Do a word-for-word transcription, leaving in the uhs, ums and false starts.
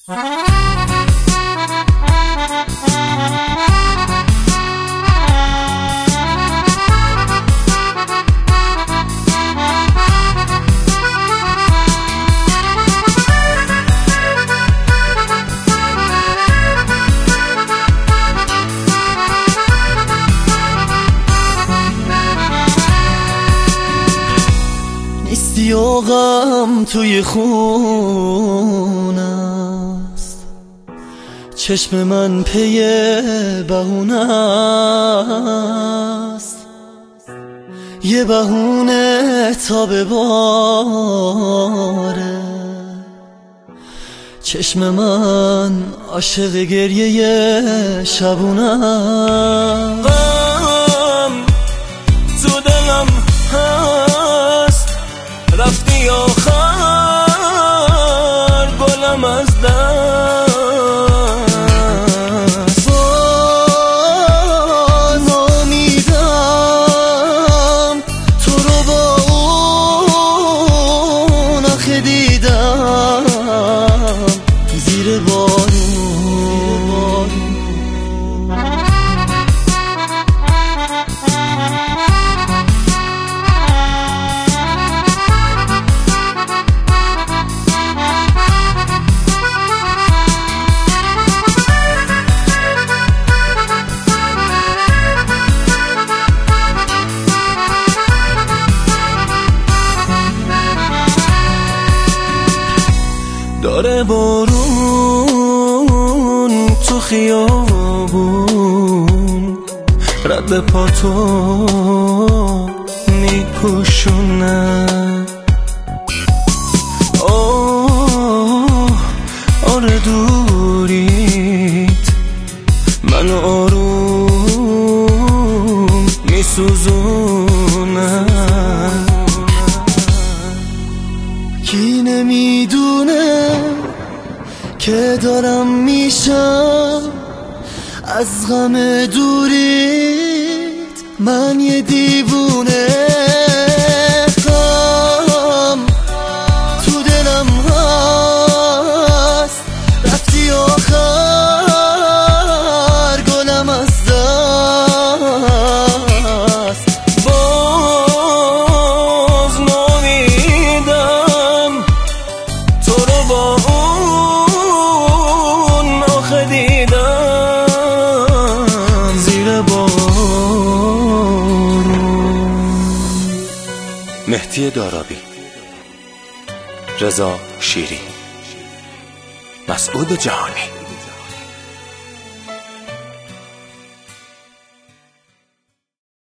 نیستی و غم توی خون است، چشم من پی بهونه است، یه بهونه تا بباره چشم من عاشق گریه شبونه است. غم تو دلم هست، رفتی آخر گلم از دست. باز امیدم تو رو با اون آخه دیدم زیر بارون. داره بارون تو خیابون رد پاتو میپوشونه. آه آره دوریت منو آروم میسوزونه. کی نمیدونه که دارم میشم از غم دوریت من یه دیوونه. غم تو دلم هست، رفتی آخر گلم از دست. باز نامیدم تو رو با اون آخه دیدم زیر بارون. مهدی دارابی، رضا شیری، مسعود جهانی.